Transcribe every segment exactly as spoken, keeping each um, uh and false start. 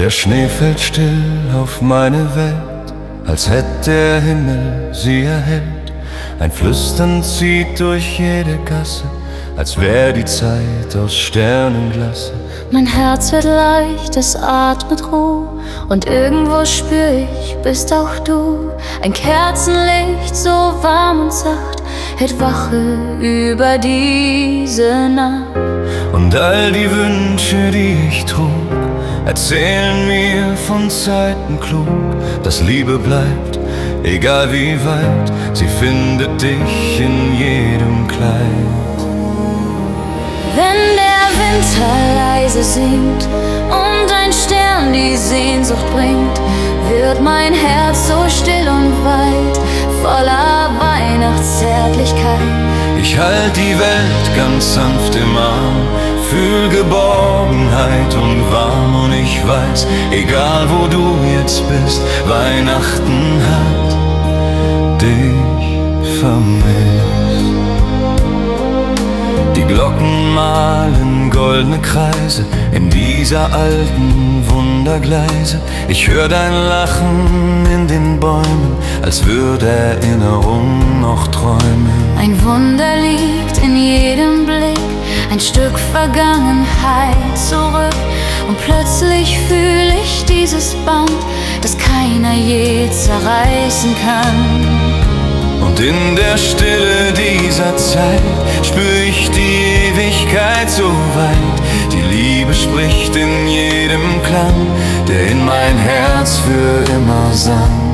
Der Schnee fällt still auf meine Welt, als hätte der Himmel sie erhellt. Ein Flüstern zieht durch jede Gasse, als wär die Zeit aus Sternenglasse. Mein Herz wird leicht, es atmet Ruhe, und irgendwo spür ich, bist auch du. Ein Kerzenlicht, so warm und sacht, hält Wache über diese Nacht. Und all die Wünsche, die ich trug, erzählen mir von Zeiten klug, dass Liebe bleibt, egal wie weit, sie findet dich in jedem Kleid. Wenn der Winter leise singt und ein Stern die Sehnsucht bringt, wird mein Herz so still und weit, voller Weihnachtszärtlichkeit. Ich halt die Welt ganz sanft im Arm, fühl Geborgenheit und warm, und ich weiß, egal wo du jetzt bist, Weihnachten hat dich vermisst. Die Glocken malen goldene Kreise in dieser alten Wundergleise. Ich hör dein Lachen in den Bäumen, als würde Erinnerung noch träumen. Ein Wunder liegt in jedem Blick, ein Stück Vergangenheit zurück. Und plötzlich fühl ich dieses Band, das keiner je zerreißen kann. Und in der Stille dieser Zeit spür ich die Ewigkeit so weit. Die Liebe spricht in jedem Klang, der in mein Herz für immer sang.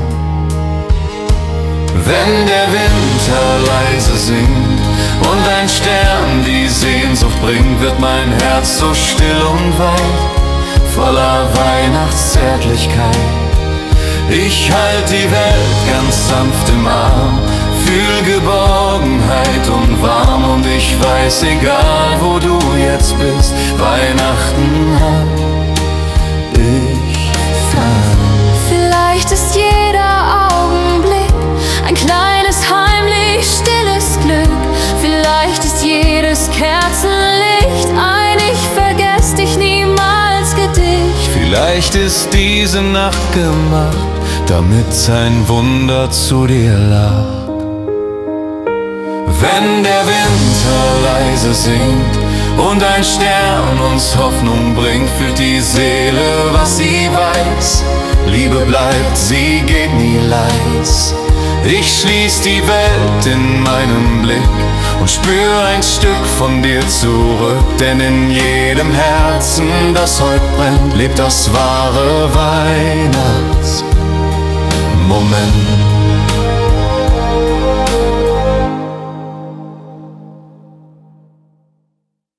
Wenn der Winter leise singt und ein Stern die Sehnsucht bringt, wird mein Herz so still und weit, voller Weihnachtszärtlichkeit. Ich halt die Welt ganz sanft im Arm, fühl Geborgenheit und warm, und ich weiß, egal wo du jetzt bist, Weihnachten hat dich vermisst. Vielleicht ist jeder Augenblick ein kleines, heimlich stilles Glück. Vielleicht ist jedes Kerzenlicht ein Ich vergess dich niemals Gedicht. Vielleicht ist diese Nacht gemacht, damit sein Wunder zu dir lacht. Wenn der Winter leise singt und ein Stern uns Hoffnung bringt, fühlt die Seele, was sie weiß. Liebe bleibt, sie geht nie leis. Ich schließ die Welt in meinem Blick und spür ein Stück von dir zurück. Denn in jedem Herzen, das heut brennt, lebt das wahre Weihnachtsmoment.